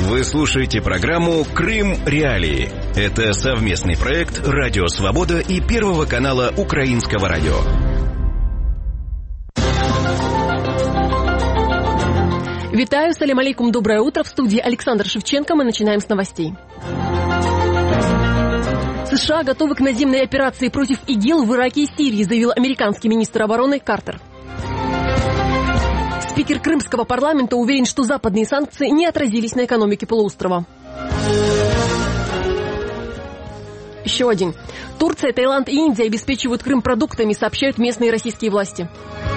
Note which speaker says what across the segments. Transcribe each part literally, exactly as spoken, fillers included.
Speaker 1: Вы слушаете программу «Крым Реалии». Это совместный проект «Радио Свобода» и Первого канала Украинского радио.
Speaker 2: Витаю, салям алейкум, доброе утро. В студии Александр Шевченко. Мы начинаем с новостей. США готовы к наземной операции против ИГИЛ в Ираке и Сирии, заявил американский министр обороны Картер. Спикер Крымского парламента уверен, что западные санкции не отразились на экономике полуострова. Еще один. Турция, Таиланд и Индия обеспечивают Крым продуктами, сообщают местные российские власти.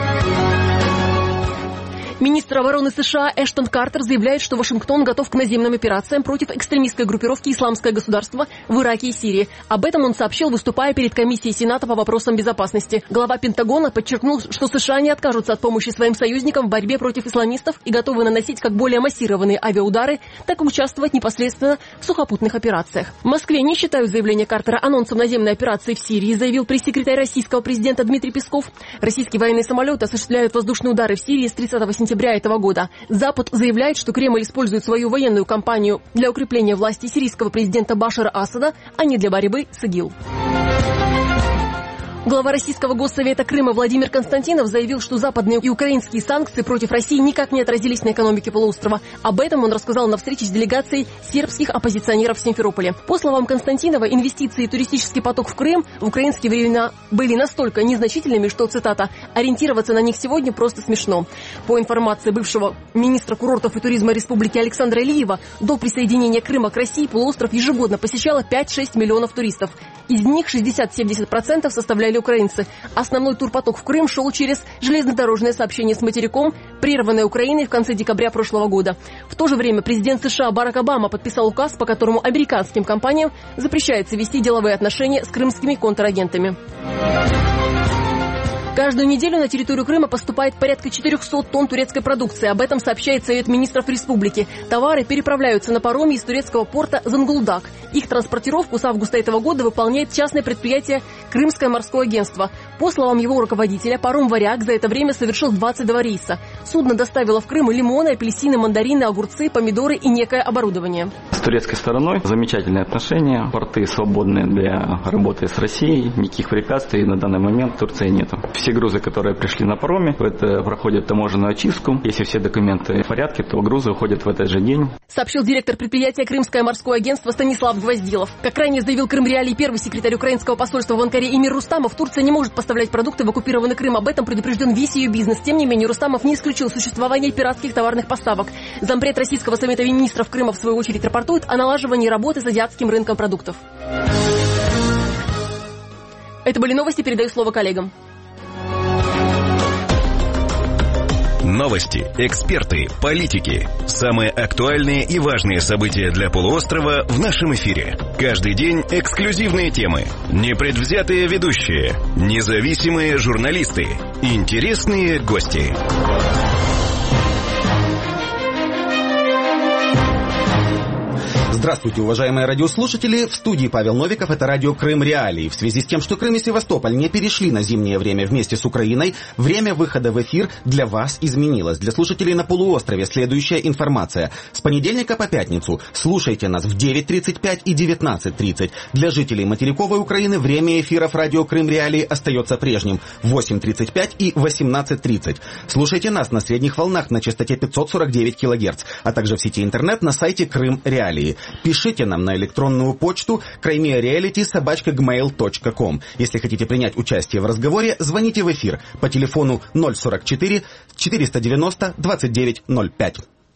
Speaker 2: Министр обороны США Эштон Картер заявляет, что Вашингтон готов к наземным операциям против экстремистской группировки «Исламское государство» в Ираке и Сирии. Об этом он сообщил, выступая перед комиссией Сената по вопросам безопасности. Глава Пентагона подчеркнул, что США не откажутся от помощи своим союзникам в борьбе против исламистов и готовы наносить как более массированные авиаудары, так и участвовать непосредственно в сухопутных операциях. В Москве не считают заявление Картера анонсом наземной операции в Сирии, заявил пресс-секретарь российского президента Дмитрий Песков. Российские военные самолеты осуществляют воздушные удары в Сирии с тридцатого сентября этого года. Запад заявляет, что Кремль использует свою военную кампанию для укрепления власти сирийского президента Башара Асада, а не для борьбы с ИГИЛ. Глава Российского госсовета Крыма Владимир Константинов заявил, что западные и украинские санкции против России никак не отразились на экономике полуострова. Об этом он рассказал на встрече с делегацией сербских оппозиционеров в Симферополе. По словам Константинова, инвестиции и туристический поток в Крым в украинские времена были настолько незначительными, что, цитата, «ориентироваться на них сегодня просто смешно». По информации бывшего министра курортов и туризма Республики Александра Илиева, до присоединения Крыма к России полуостров ежегодно посещало пять-шесть миллионов туристов. Из них шестьдесят-семьдесят процентов составляли украинцы. Основной турпоток в Крым шел через железнодорожное сообщение с материком, прерванное Украиной в конце декабря прошлого года. В то же время президент США Барак Обама подписал указ, по которому американским компаниям запрещается вести деловые отношения с крымскими контрагентами. Каждую неделю на территорию Крыма поступает порядка четырехсот тонн турецкой продукции. Об этом сообщает Совет министров республики. Товары переправляются на пароме из турецкого порта Зангулдак. Их транспортировку с августа этого года выполняет частное предприятие Крымское морское агентство. По словам его руководителя, паром «Варяг» за это время совершил двадцать два рейса. Судно доставило в Крым лимоны, апельсины, мандарины, огурцы, помидоры и некое оборудование.
Speaker 3: С турецкой стороной замечательные отношения. Порты свободны для работы с Россией. Никаких препятствий на данный момент в Турции нету. Все грузы, которые пришли на пароме, это проходят таможенную очистку. Если все документы в порядке, то грузы уходят в этот же день.
Speaker 2: Сообщил директор предприятия Крымское морское агентство Станислав Гвоздилов. Как ранее заявил Крым Реалии первый секретарь украинского посольства в Анкаре Эмир Рустамов, Турция не может поставлять продукты в оккупированный Крым. Об этом предупрежден весь ее бизнес. Тем не менее, Рустамов не исключил существование пиратских товарных поставок. Зампред Российского совета министров Крыма в свою очередь рапортует о налаживании работы с азиатским рынком продуктов. Это были новости. Передаю слово коллегам.
Speaker 1: Новости, эксперты, политики. Самые актуальные и важные события для полуострова в нашем эфире. Каждый день эксклюзивные темы, непредвзятые ведущие, независимые журналисты, интересные гости.
Speaker 4: Здравствуйте, уважаемые радиослушатели. В студии Павел Новиков. Это радио «Крым Реалии». В связи с тем, что Крым и Севастополь не перешли на зимнее время вместе с Украиной, время выхода в эфир для вас изменилось. Для слушателей на полуострове следующая информация. С понедельника по пятницу слушайте нас в девять тридцать пять и девятнадцать тридцать. Для жителей материковой Украины время эфиров радио «Крым Реалии» остается прежним – в восемь тридцать пять и восемнадцать тридцать. Слушайте нас на средних волнах на частоте пятьсот сорок девять килогерц, а также в сети интернет на сайте «Крым Реалии». Пишите нам на электронную почту краймереалити собака джимейл точка ком. Если хотите принять участие в разговоре, звоните в эфир по телефону ноль сорок четыре четыреста девяносто двадцать девять ноль пять.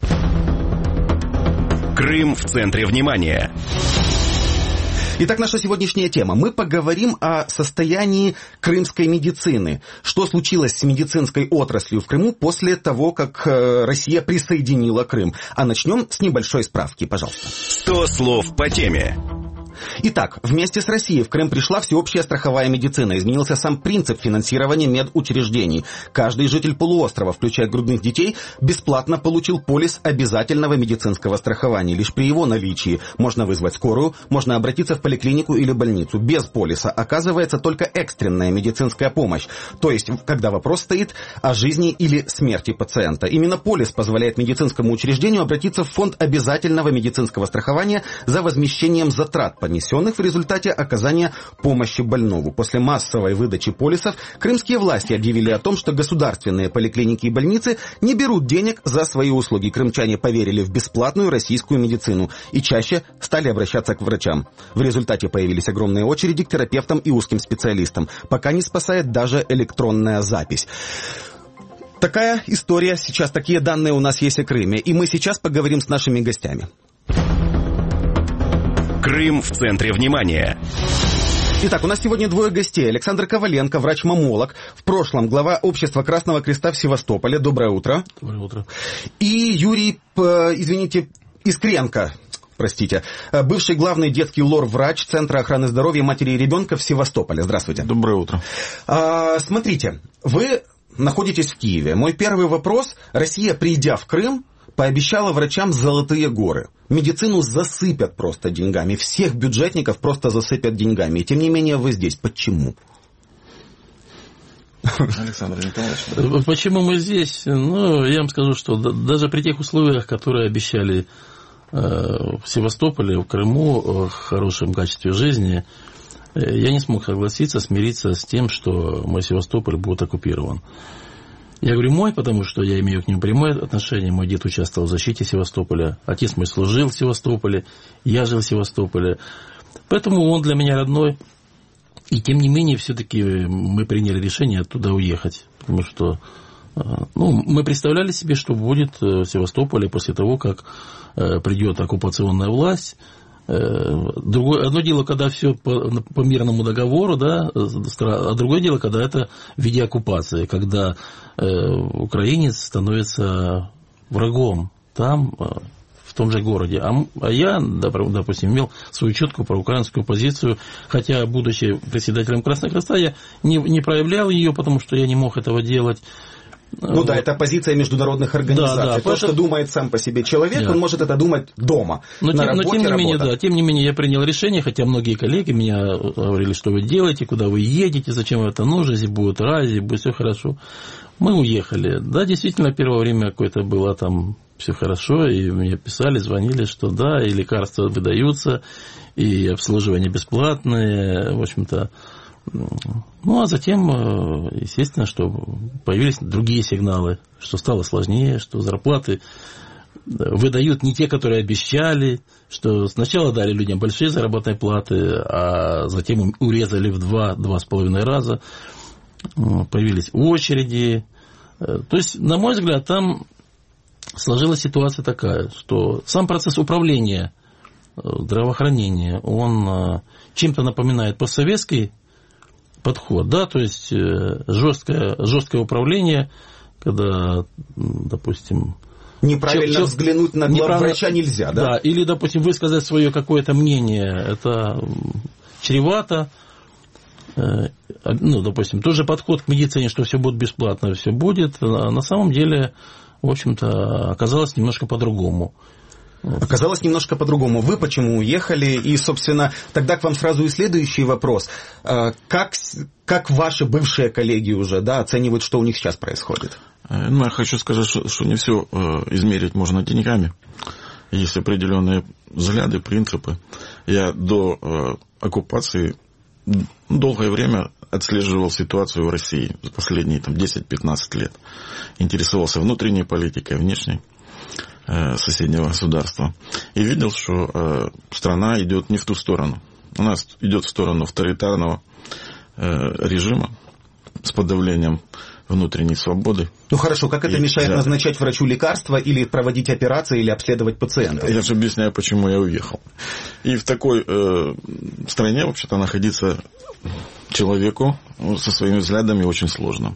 Speaker 1: Крым в центре внимания.
Speaker 4: Итак, наша сегодняшняя тема. Мы поговорим о состоянии крымской медицины. Что случилось с медицинской отраслью в Крыму после того, как Россия присоединила Крым. А начнем с небольшой справки, пожалуйста.
Speaker 1: сто слов по теме.
Speaker 4: Итак, вместе с Россией в Крым пришла всеобщая страховая медицина. Изменился сам принцип финансирования медучреждений. Каждый житель полуострова, включая грудных детей, бесплатно получил полис обязательного медицинского страхования. Лишь при его наличии можно вызвать скорую, можно обратиться в поликлинику или больницу. Без полиса оказывается только экстренная медицинская помощь. То есть, когда вопрос стоит о жизни или смерти пациента. Именно полис позволяет медицинскому учреждению обратиться в фонд обязательного медицинского страхования за возмещением затрат, понесенных в результате оказания помощи больному. После массовой выдачи полисов крымские власти объявили о том, что государственные поликлиники и больницы не берут денег за свои услуги. Крымчане поверили в бесплатную российскую медицину и чаще стали обращаться к врачам. В результате появились огромные очереди к терапевтам и узким специалистам. Пока не спасает даже электронная запись. Такая история сейчас, такие данные у нас есть о Крыме. И мы сейчас поговорим с нашими гостями.
Speaker 1: Крым в центре внимания.
Speaker 4: Итак, у нас сегодня двое гостей. Александр Коваленко, врач-маммолог, в прошлом глава Общества Красного Креста в Севастополе. Доброе утро.
Speaker 5: Доброе утро.
Speaker 4: И Юрий, извините, Искренко, простите, бывший главный детский лор-врач Центра охраны здоровья матери и ребенка в Севастополе. Здравствуйте.
Speaker 5: Доброе утро.
Speaker 4: А, смотрите, вы находитесь в Киеве. Мой первый вопрос. Россия, придя в Крым, пообещала врачам золотые горы. Медицину засыпят просто деньгами. Всех бюджетников просто засыпят деньгами. И тем не менее вы здесь. Почему?
Speaker 5: Александр Николаевич. Почему мы здесь? Ну, я вам скажу, что даже при тех условиях, которые обещали в Севастополе, в Крыму, в хорошем качестве жизни, я не смог согласиться, смириться с тем, что мой Севастополь будет оккупирован. Я говорю мой, потому что я имею к нему прямое отношение. Мой дед участвовал в защите Севастополя. Отец мой служил в Севастополе. Я жил в Севастополе. Поэтому он для меня родной. И тем не менее, все-таки мы приняли решение оттуда уехать. Потому что ну, мы представляли себе, что будет в Севастополе после того, как придет оккупационная власть. Другое, одно дело, когда все по, по мирному договору, да, а другое дело, когда это в виде оккупации, когда э, украинец становится врагом там, э, в том же городе. А, а я, допустим, имел свою четкую проукраинскую позицию, хотя, будучи председателем Красного Креста, я не, не проявлял ее, потому что я не мог этого делать.
Speaker 4: Ну вот. Да, это позиция международных организаций. Да, да, То, поэтому... что думает сам по себе человек, yeah. он может это думать дома,
Speaker 5: но
Speaker 4: на
Speaker 5: тем,
Speaker 4: работе,
Speaker 5: но тем не
Speaker 4: работа.
Speaker 5: менее, да, тем не менее, я принял решение, хотя многие коллеги меня говорили, что вы делаете, куда вы едете, зачем это нужно, здесь будет рай, здесь будет все хорошо. Мы уехали. Да, действительно, первое время какое-то было там все хорошо, и мне писали, звонили, что да, и лекарства выдаются, и обслуживание бесплатное, в общем-то. Ну, а затем, естественно, что появились другие сигналы, что стало сложнее, что зарплаты выдают не те, которые обещали, что сначала дали людям большие заработные платы, а затем урезали в два-два с половиной раза, появились очереди. То есть, на мой взгляд, там сложилась ситуация такая, что сам процесс управления здравоохранения, он чем-то напоминает постсоветский подход, да, то есть жесткое, жесткое управление, когда, допустим...
Speaker 4: Неправильно чё, взглянуть на главврача нельзя, да?
Speaker 5: Да, или, допустим, высказать свое какое-то мнение, это чревато. Ну, допустим, тот же подход к медицине, что все будет бесплатно, все будет, а на самом деле, в общем-то, оказалось немножко по-другому.
Speaker 4: Оказалось немножко по-другому. Вы почему уехали? И, собственно, тогда к вам сразу и следующий вопрос. Как, как ваши бывшие коллеги уже, да, оценивают, что у них сейчас происходит?
Speaker 6: Ну, я хочу сказать, что, что не все измерить можно деньгами. Есть определенные взгляды, принципы. Я до оккупации долгое время отслеживал ситуацию в России за последние там, десять-пятнадцать лет. Интересовался внутренней политикой, внешней соседнего государства. И видел, что э, страна идет не в ту сторону. У нас идет в сторону авторитарного э, режима с подавлением внутренней свободы.
Speaker 4: Ну хорошо, как это и, мешает да. назначать врачу лекарства или проводить операции, или обследовать пациента?
Speaker 6: Я же объясняю, почему я уехал. И в такой э, стране, вообще-то, находиться человеку со своими взглядами очень сложно.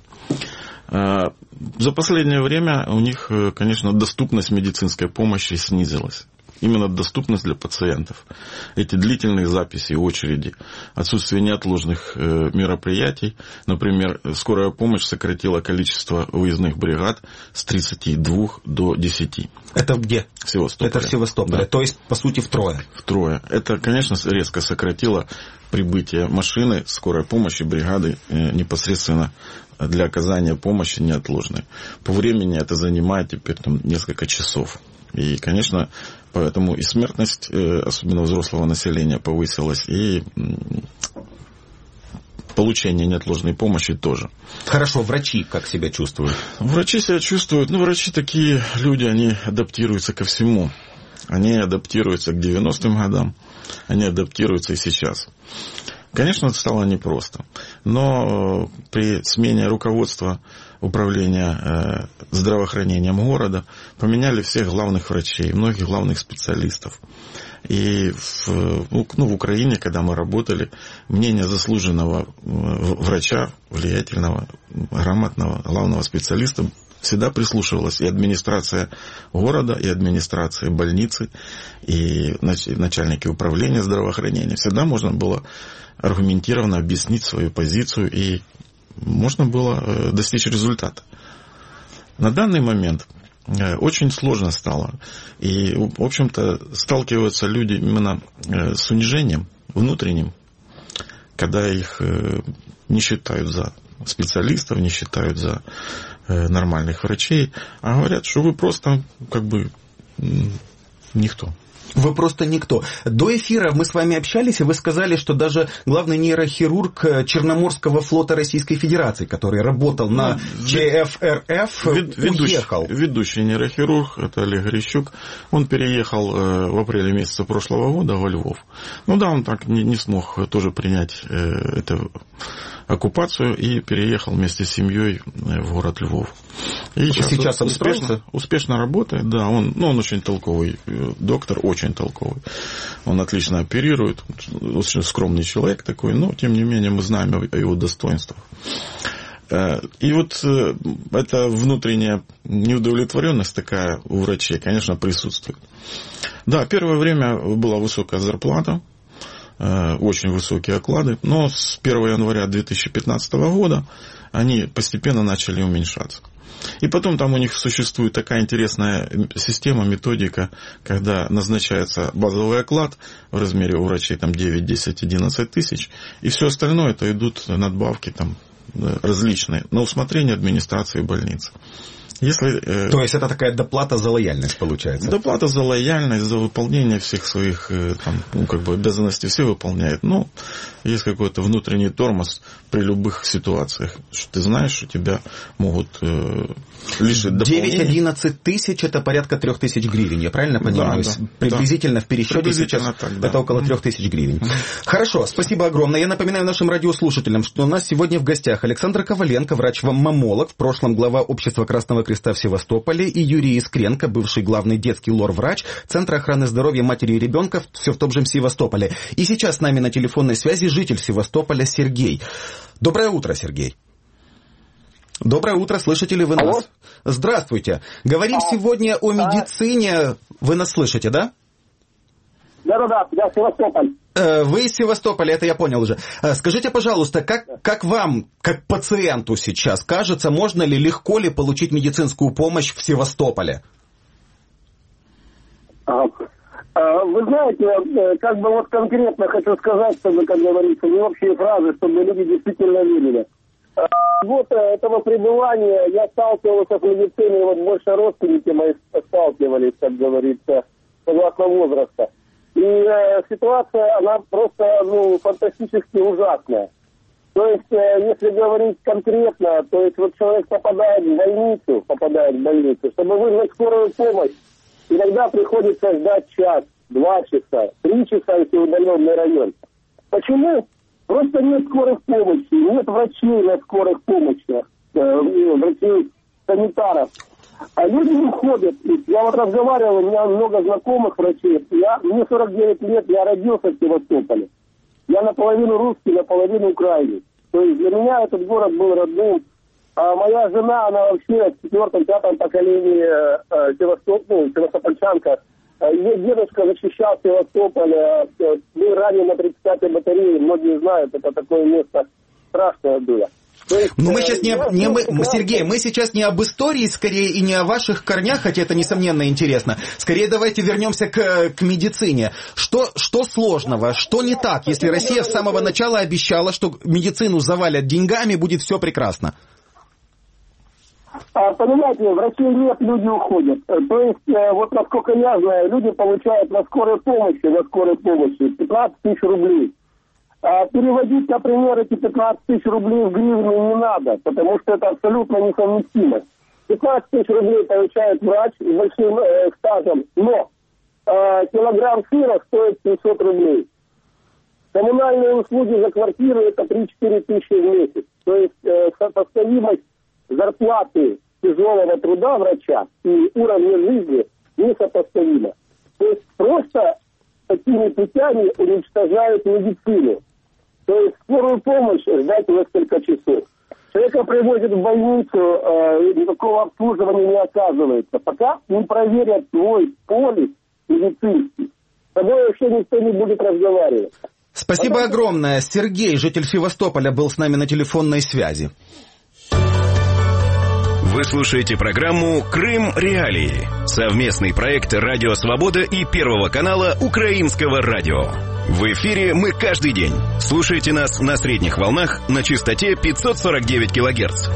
Speaker 6: За последнее время у них, конечно, доступность медицинской помощи снизилась. именно доступность для пациентов. Эти длительные записи, очереди, отсутствие неотложных э, мероприятий. Например, скорая помощь сократила количество выездных бригад с тридцати двух до десяти.
Speaker 4: Это где?
Speaker 6: В Севастополе.
Speaker 4: Это в Севастополе, да. То есть, по сути, втрое.
Speaker 6: Втрое. Это, конечно, резко сократило прибытие машины скорой помощи, бригады э, непосредственно для оказания помощи неотложной. По времени это занимает теперь там, несколько часов. И, конечно, поэтому и смертность, особенно взрослого населения, повысилась, и получение неотложной помощи тоже.
Speaker 4: Хорошо, врачи как себя чувствуют?
Speaker 6: Врачи себя чувствуют, ну, врачи такие люди, они адаптируются ко всему. Они адаптируются к девяностым годам, они адаптируются и сейчас. Конечно, это стало непросто, но при смене руководства управления здравоохранением города поменяли всех главных врачей, многих главных специалистов. И в, ну, в Украине, когда мы работали, мнение заслуженного врача, влиятельного, грамотного главного специалиста всегда прислушивалась и администрация города, и администрация больницы, и начальники управления здравоохранения. Всегда можно было аргументированно объяснить свою позицию, и можно было достичь результата. На данный момент очень сложно стало. И, в общем-то, сталкиваются люди именно с унижением внутренним, когда их не считают за специалистов, не считают за нормальных врачей, а говорят, что вы просто как бы никто.
Speaker 4: Вы просто никто. До эфира мы с вами общались, и вы сказали, что даже главный нейрохирург Черноморского флота Российской Федерации, который работал на ЧФРФ,
Speaker 6: Вед,
Speaker 4: уехал.
Speaker 6: Ведущий, ведущий нейрохирург, это Олег Грищук, он переехал в апреле месяца прошлого года во Львов. Ну да, он так не, не смог тоже принять эту оккупацию и переехал вместе с семьей в город Львов. И сейчас,
Speaker 4: сейчас
Speaker 6: успешно, успешно работает, да, он, ну, он очень толковый доктор, очень толковый. Он отлично оперирует, очень скромный человек такой, но, тем не менее, мы знаем о его достоинствах. И вот эта внутренняя неудовлетворенность такая у врачей, конечно, присутствует. Да, первое время была высокая зарплата, очень высокие оклады, но с первого января две тысячи пятнадцатого года они постепенно начали уменьшаться. И потом там у них существует такая интересная система, методика, когда назначается базовый оклад в размере у врачей там девять, десять, одиннадцать тысяч, и все остальное это идут надбавки там различные на усмотрение администрации больницы. Если, э,
Speaker 4: То есть это такая доплата за лояльность получается?
Speaker 6: Доплата за лояльность, за выполнение всех своих э, там, ну, как бы обязанностей все выполняет. Но есть какой-то внутренний тормоз при любых ситуациях. Что ты знаешь, что тебя могут э, лишить дополнения.
Speaker 4: девять-одиннадцать тысяч это порядка трех тысяч гривен, я правильно понимаю? Да, да, Приблизительно да. в пересчете Приблизительно сейчас так, да. это около трех тысяч гривен. Хорошо, спасибо огромное. Я напоминаю нашим радиослушателям, что у нас сегодня в гостях Александр Коваленко, врач-маммолог, в прошлом глава Общества Красного Креста в Севастополе, и Юрий Искренко, бывший главный детский лор-врач Центра охраны здоровья матери и ребенка, все в том же Севастополе. И сейчас с нами на телефонной связи житель Севастополя Сергей. Доброе утро, Сергей. Доброе утро, слышите ли вы нас? Алло? Здравствуйте. Говорим а, сегодня о медицине. Вы нас слышите, да?
Speaker 7: Да-да-да, я Севастополь.
Speaker 4: Вы из Севастополя, это я понял уже. Скажите, пожалуйста, как, как вам, как пациенту сейчас, кажется, можно ли, легко ли получить медицинскую помощь в Севастополе?
Speaker 7: Вы знаете, как бы вот конкретно хочу сказать, чтобы, как говорится, не общие фразы, чтобы люди действительно видели. Вот этого пребывания я сталкивался с медициной, вот больше родственники мои сталкивались, как говорится, согласно возраста. И э, ситуация, она просто, ну, фантастически ужасная. То есть, э, если говорить конкретно, то есть вот человек попадает в больницу, попадает в больницу, чтобы вызвать скорую помощь, иногда приходится ждать час, два часа, три часа, если удаленный район. Почему? Просто нет скорых помощи, нет врачей на скорых помощи, э, врачей санитаров. А люди не ходят. Я вот разговаривал, у меня много знакомых врачей. Я, мне сорок девять лет, я родился в Севастополе. Я наполовину русский, наполовину украинец. То есть для меня этот город был родным. А моя жена, она вообще в четвертом-пятом поколении э, Севастополь, ну, севастопольчанка. Ее дедушка защищал Севастополь, был ранен на тридцать пятой батарее, многие знают, это такое место страшное было.
Speaker 4: Но мы сейчас не, не мы, Сергей, мы сейчас не об истории, скорее, и не о ваших корнях, хотя это, несомненно, интересно. Скорее, давайте вернемся к, к медицине. Что, что сложного, что не так, если Россия с самого начала обещала, что медицину завалят деньгами, будет все прекрасно?
Speaker 7: А, понимаете, в России нет, люди уходят. То есть, вот насколько я знаю, люди получают на скорой помощи, на скорой помощи пятнадцать тысяч рублей. А переводить, например, эти пятнадцать тысяч рублей в гривны не надо, потому что это абсолютно несовместимо. пятнадцать тысяч рублей получает врач с большим э, стажем, но э, килограмм сыра стоит семьсот рублей. Коммунальные услуги за квартиру это три-четыре тысячи в месяц. То есть э, сопоставимость зарплаты тяжелого труда врача и уровня жизни несопоставима. То есть просто такими путями уничтожают медицину. То есть скорую помощь ждать несколько часов. Человека привозят в больницу, э, никакого обслуживания не оказывается. Пока не проверят твой полис медицинский, с тобой вообще никто не будет разговаривать.
Speaker 4: Спасибо Потому... огромное. Сергей, житель Севастополя, был с нами на телефонной связи.
Speaker 1: Вы слушаете программу «Крым Реалии». Совместный проект «Радио Свобода» и Первого канала Украинского радио. В эфире мы каждый день. Слушайте нас на средних волнах на частоте пятьсот сорок девять килогерц.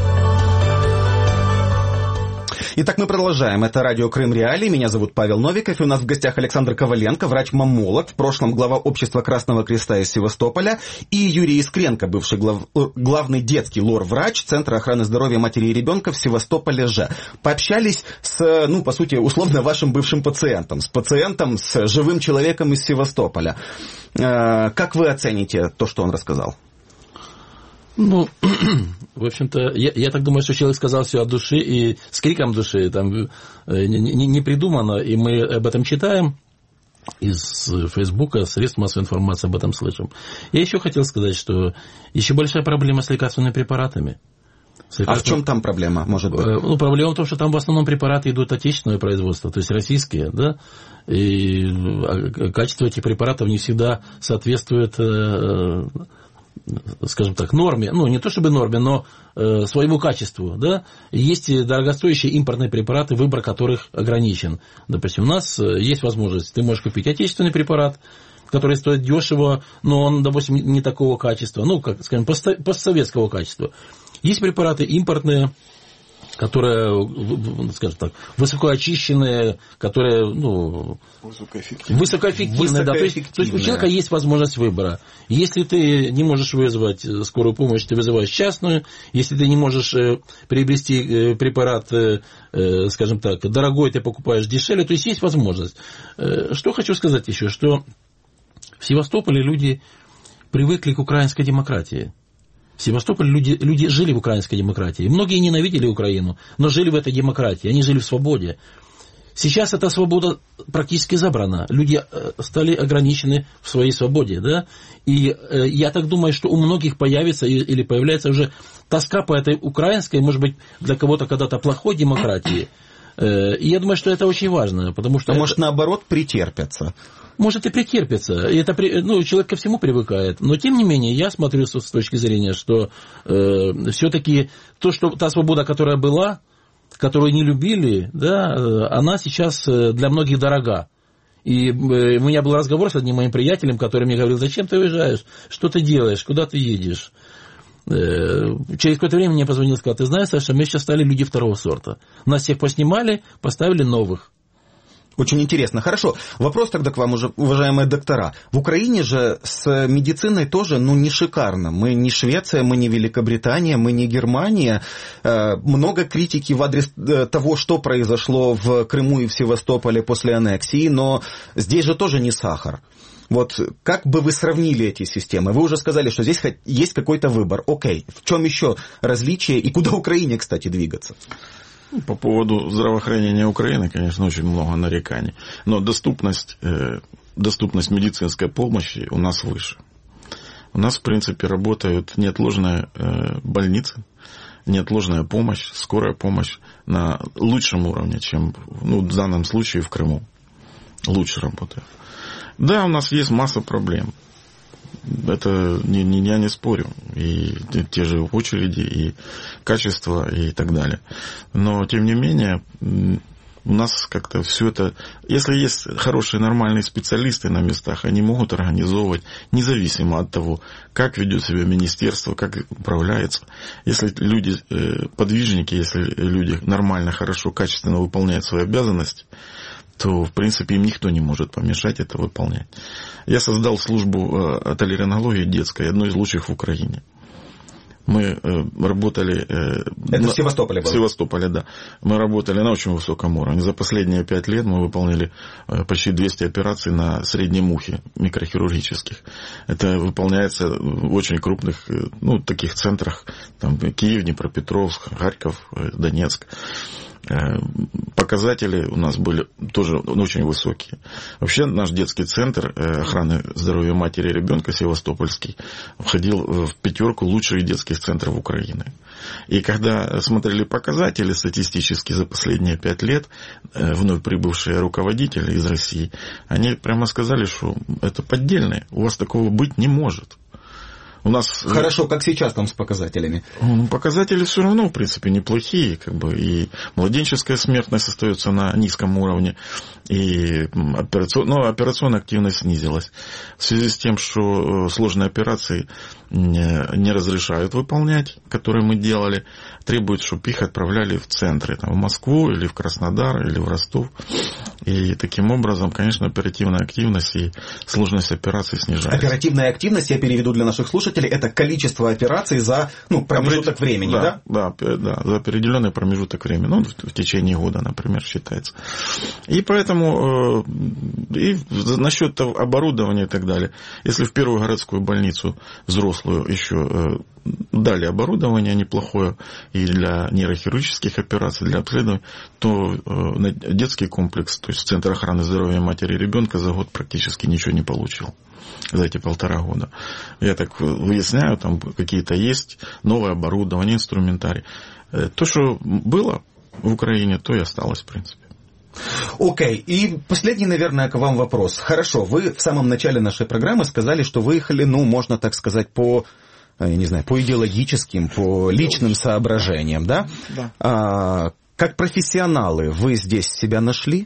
Speaker 4: Итак, мы продолжаем. Это радио «Крым Реалии». Меня зовут Павел Новиков. И у нас в гостях Александр Коваленко, врач-маммолог, в прошлом глава общества Красного Креста из Севастополя, и Юрий Искренко, бывший глав... главный детский лор-врач Центра охраны здоровья матери и ребенка в Севастополе же. Пообщались с, ну, по сути, условно вашим бывшим пациентом, с пациентом, с живым человеком из Севастополя. Как вы оцените то, что он рассказал?
Speaker 5: Ну, в общем-то, я, я так думаю, что человек сказал все от души и с криком души, там не, не, не придумано, и мы об этом читаем из Фейсбука, средств массовой информации об этом слышим. Я еще хотел сказать, что еще большая проблема с лекарственными препаратами. С лекарственными...
Speaker 4: А в чем там проблема, может быть?
Speaker 5: Ну, проблема в том, что там в основном препараты идут отечественного производства, то есть российские, да, и качество этих препаратов не всегда соответствует, скажем так, норме, ну, не то чтобы норме, но э, своему качеству, да, есть дорогостоящие импортные препараты, выбор которых ограничен. Допустим, у нас есть возможность, ты можешь купить отечественный препарат, который стоит дешево, но он, допустим, не такого качества, ну, как, скажем, постсоветского качества. Есть препараты импортные, которые, скажем так, высокоочищенные, которые, ну, высокоэффективные. Высокоэффективные, да, то есть, то есть у человека есть возможность выбора. Если ты не можешь вызвать скорую помощь, ты вызываешь частную. Если ты не можешь приобрести препарат, скажем так, дорогой, ты покупаешь дешевле, то есть есть возможность. Что хочу сказать еще, что в Севастополе люди привыкли к украинской демократии. В Севастополе люди, люди жили в украинской демократии. Многие ненавидели Украину, но жили в этой демократии. Они жили в свободе. Сейчас эта свобода практически забрана. Люди стали ограничены в своей свободе. Да? И я так думаю, что у многих появится или появляется уже тоска по этой украинской, может быть, для кого-то когда-то плохой демократии. И я думаю, что это очень важно. Потому что
Speaker 4: а
Speaker 5: это...
Speaker 4: может, наоборот, претерпятся? Может
Speaker 5: и претерпится. Это, ну, человек ко всему привыкает. Но, тем не менее, я смотрю с точки зрения, что э, все-таки то, что та свобода, которая была, которую не любили, да, она сейчас для многих дорога. И у меня был разговор с одним моим приятелем, который мне говорил: зачем ты уезжаешь, что ты делаешь, куда ты едешь? Через какое-то время мне позвонил и сказал: ты знаешь, Саша, мы сейчас стали люди второго сорта. Нас всех поснимали, поставили новых.
Speaker 4: Очень интересно. Хорошо. Вопрос тогда к вам, уже, уважаемые доктора. В Украине же с медициной тоже, ну, не шикарно. Мы не Швеция, мы не Великобритания, мы не Германия. Э, много критики в адрес того, что произошло в Крыму и в Севастополе после аннексии, но здесь же тоже не сахар. Вот как бы вы сравнили эти системы? Вы уже сказали, что здесь есть какой-то выбор. Окей. В чем еще различие и куда Украине, кстати, двигаться?
Speaker 6: По поводу здравоохранения Украины, конечно, очень много нареканий. Но доступность, э, доступность медицинской помощи у нас выше. У нас, в принципе, работают неотложные э, больницы, неотложная помощь, скорая помощь на лучшем уровне, чем, ну, в данном случае в Крыму. лучше работают. Да, у нас есть масса проблем. Это не, не, я не спорю. И те же очереди, и качество, и так далее. Но, тем не менее, у нас как-то все это... Если есть хорошие, нормальные специалисты на местах, они могут организовывать, независимо от того, как ведет себя министерство, как управляется. Если люди, подвижники, если люди нормально, хорошо, качественно выполняют свои обязанности, то, в принципе, им никто не может помешать это выполнять. Я создал службу отолерингологии детской, одной из лучших в Украине. Мы работали...
Speaker 4: Это
Speaker 6: на...
Speaker 4: в Севастополе было?
Speaker 6: В Севастополе, да. Мы работали на очень высоком уровне. За последние пять лет мы выполнили почти двести операций на среднем ухе, микрохирургических. Это выполняется в очень крупных, ну, таких центрах, там, Киев, Днепропетровск, Харьков, Донецк. Показатели у нас были тоже очень высокие. Вообще наш детский центр охраны здоровья матери и ребенка Севастопольский входил в пятерку лучших детских центров Украины. И когда смотрели показатели статистически за последние пять лет, вновь прибывшие руководители из России, они прямо сказали, что это поддельное, у вас такого быть не может. У нас...
Speaker 4: Хорошо, как сейчас там с показателями?
Speaker 6: Ну, показатели все равно, в принципе, неплохие. Как бы, и младенческая смертность остается на низком уровне, и операцион... ну, операционная активность снизилась. В связи с тем, что сложные операции не разрешают выполнять, которые мы делали, требуют, чтобы их отправляли в центры, там, в Москву, или в Краснодар, или в Ростов. И таким образом, конечно, оперативная активность и сложность операций снижается.
Speaker 4: Оперативная активность, я переведу для наших слушателей, это количество операций за, ну, промежуток Опред... времени, да?
Speaker 6: Да, да, да, за определенный промежуток времени, ну, в, в течение года, например, считается. И поэтому, э, и насчет оборудования и так далее, если в первую городскую больницу взрослую еще э, дали оборудование неплохое и для нейрохирургических операций, для обследований, то э, детский комплекс, то есть Центр охраны здоровья матери и ребенка за год практически ничего не получил. За эти полтора года. Я так выясняю, там какие-то есть новое оборудование, инструментарий. То, что было в Украине, то и осталось, в принципе.
Speaker 4: Окей, okay. И последний, наверное, к вам вопрос. Хорошо, вы в самом начале нашей программы сказали, что выехали, ну, можно так сказать, по, я не знаю, по идеологическим, по личным соображениям, да?
Speaker 6: Да.
Speaker 4: А, как профессионалы вы здесь себя нашли?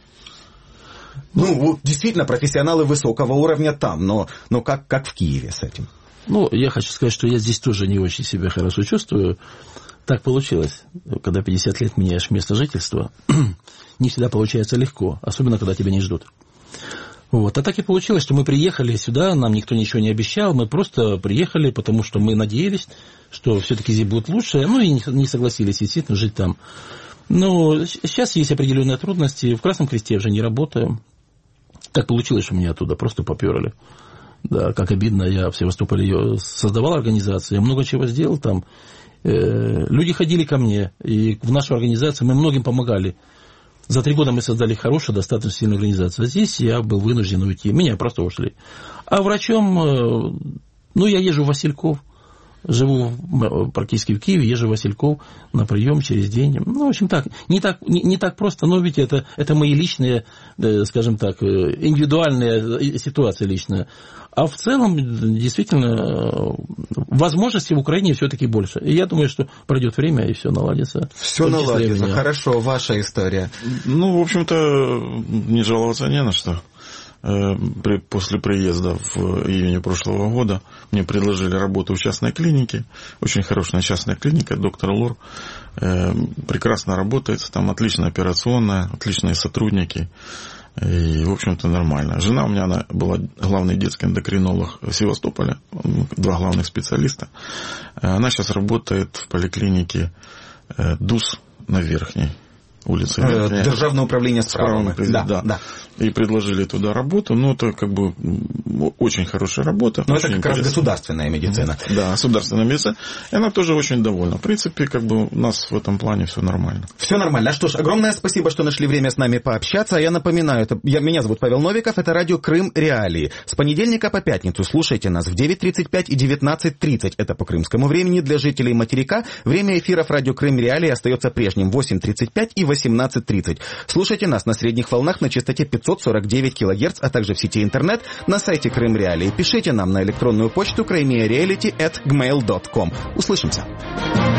Speaker 4: Ну, действительно, профессионалы высокого уровня там, но, но как, как в Киеве с этим?
Speaker 5: Ну, я хочу сказать, что я здесь тоже не очень себя хорошо чувствую. Так получилось. Когда пятьдесят лет меняешь место жительства, не всегда получается легко, особенно когда тебя не ждут. Вот. А так и получилось, что мы приехали сюда, нам никто ничего не обещал, мы просто приехали, потому что мы надеялись, что все-таки здесь будет лучше, ну и не согласились действительно жить там. Но сейчас есть определенные трудности. В Красном Кресте я уже не работаю. Так получилось, что меня оттуда просто поперли. Да, как обидно, я в Севастополе ее создавал организацию, я много чего сделал там. Люди ходили ко мне, и в нашу организацию мы многим помогали. За три года мы создали хорошую, достаточно сильную организацию. А здесь я был вынужден уйти, меня просто ушли. А врачом, ну, я езжу в Васильков. Живу практически в Киеве, езжу в Васильков на прием через день. Ну, в общем, так, не так, не, не так просто, но ведь это, это мои личные, скажем так, индивидуальные ситуации личные. А в целом, действительно, возможностей в Украине все-таки больше. И я думаю, что пройдет время, и все наладится.
Speaker 4: Все наладится. Хорошо, ваша история.
Speaker 6: Ну, в общем-то, не жаловаться не на что. После приезда в июне прошлого года мне предложили работу в частной клинике. Очень хорошая частная клиника, доктор Лор. Прекрасно работает, там отличная операционная, отличные сотрудники. И, в общем-то, нормально. Жена у меня, она была главный детский эндокринолог в Севастополе, два главных специалиста. Она сейчас работает в поликлинике ДУС на Верхней улице.
Speaker 4: Державное управление справами.
Speaker 6: Да, да. И предложили туда работу, но это как бы очень хорошая работа.
Speaker 4: Но это как раз государственная медицина.
Speaker 6: Да, государственная медицина. И она тоже очень довольна. В принципе, как бы у нас в этом плане все нормально.
Speaker 4: Все нормально. Что ж, огромное спасибо, что нашли время с нами пообщаться. А я напоминаю, это, я, меня зовут Павел Новиков, это радио Крым Реалии. С понедельника по пятницу слушайте нас в девять тридцать пять и девятнадцать тридцать. Это по крымскому времени. Для жителей материка время эфиров радио Крым Реалии остается прежним восемь тридцать пять и восемнадцать тридцать. Слушайте нас на средних волнах на частоте пятьсот сорок девять килогерц, а также в сети интернет на сайте Крым Реалии. Пишите нам на электронную почту крымреалити эт джимейл точка ком. Услышимся.